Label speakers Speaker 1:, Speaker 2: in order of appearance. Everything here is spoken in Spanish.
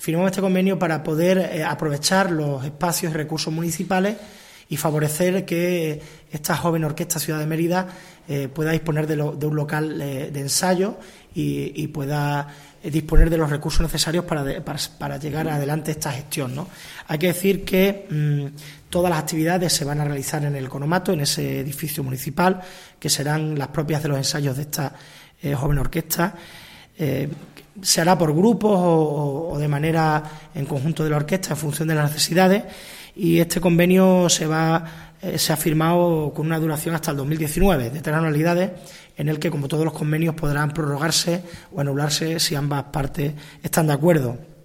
Speaker 1: Firmamos este convenio para poder aprovechar los espacios y recursos municipales y favorecer que esta joven orquesta Ciudad de Mérida pueda disponer de un local de ensayo y pueda disponer de los recursos necesarios para llegar adelante esta gestión, ¿no? Hay que decir que todas las actividades se van a realizar en el Economato, en ese edificio municipal, que serán las propias de los ensayos de esta joven orquesta. Se hará por grupos o de manera en conjunto de la orquesta en función de las necesidades, y este convenio se ha firmado con una duración hasta el 2019 de 3 anualidades, en el que, como todos los convenios, podrán prorrogarse o anularse si ambas partes están de acuerdo.